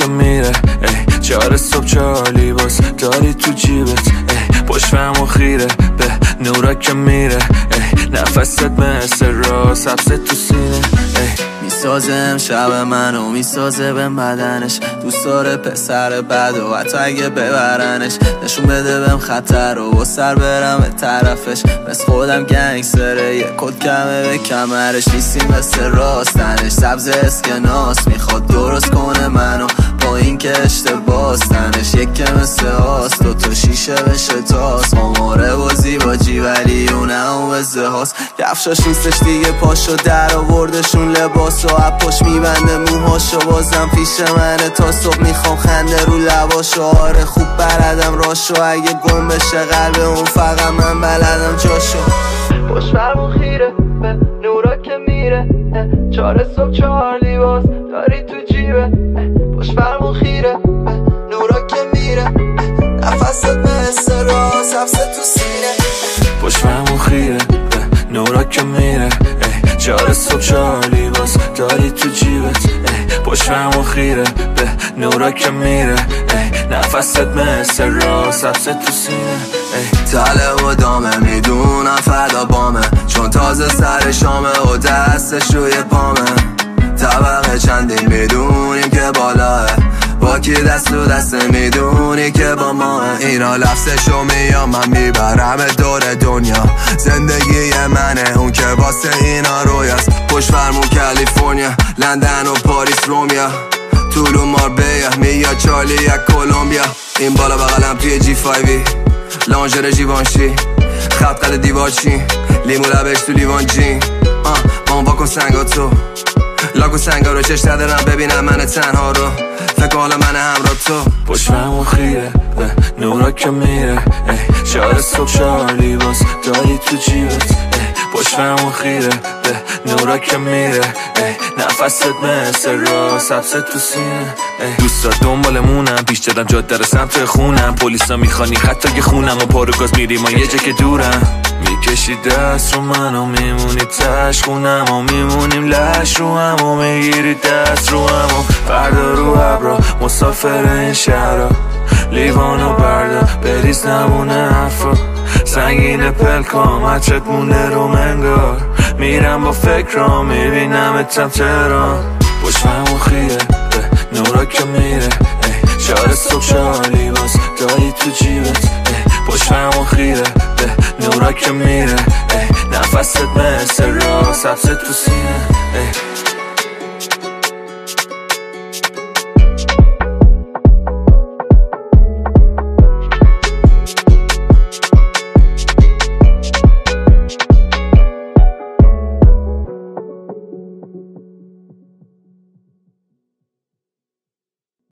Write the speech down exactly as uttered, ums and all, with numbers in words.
که میره ای چهار صبح چهار لیباس داری تو جیبت ای پشتم و خیره به نورا که میره ای نفست مثل را سبزت تو سینه ای میسازه امشب منو میسازه به بدنش دوست داره پسر بد و حتی اگه ببرنش نشون بده بهم خطر رو با سر برم به طرفش مثل خودم گنگستره یه کد کمه به کمرش نیستی مثل راستنش سبز اسکناس میخواد درست کنه منو با این که اشتباستنش یک که مثل آست دو تا شیشه بشه تاس آماره بازی با جی ولی اونم وزه هاست کفشاش نیستش دیگه پاشو در آوردشون لباس و اپاش میبنده موهاشو بازم پیش منه تا صبح میخوام خنده رو لباشو آره خوب بلدم راشو اگه گم بشه قلب اون فقط من بلدم جاشو پشتم خیره به نورا که میره چهار صبح چهار لیباس داری تو جیبه پشتم خیره به نورا که میره نفست مثل را سبزه تو سینه پشتم خیره به نورا که میره چهار صبح چهار لیباس داری تو جیبت پشتم خیره به نورا که میره نفست مثل را سبزه تو سینه تله و دامه میدونم فردا بامه چون تازه سر شامه و دستش روی پامه طبقه چندی میدونیم که بالاه با کی دست و دست میدونی که با ماه اینا لفظشو میام من میبرم دور دنیا زندگی منه اون که واسه اینا رویاست پشت فرمون کالیفرنیا لندن و پاریس رومیا طولو ماربیا میا چارلی یک کولومبیا این بالا بغلم توی جی فایوی لانجر جیوانشی خط قد دیوار چین لیمو لبش تو لیوان جین آن واکن سنگا تو لاکو سنگا رو چشت ندارم ببینم من تنها رو فکر حالا من همراه تو پشتم خیره به نورا که میره چهار صبح چهار لیباس داری تو جیبت پشتم خیره به نورا که میره نفست مثل را سبزه تو سینه دوستا دنبالمونم پیش دادم جاده رو سمت خونم پلیسا میخوانی حتی که خونم و پارو گاز میریم و یه جا که دورم میکشی دست رو من و میمونی تش خونم و میمونیم لش رو هم و میگیری دست رو هم و فردا رو ابرا مسافر این شهرها لیوانو بردا بریز نمونه حرفا سنگین پلکام هچت مونه رو منگار میرم با فکرام میبینم اتم تهران پشتم خیره به نورا که میره چهار صبح چهار لیباس داری تو جیبت پشتم خیره به نورا که میره نفست مثل را سبزه تو سینه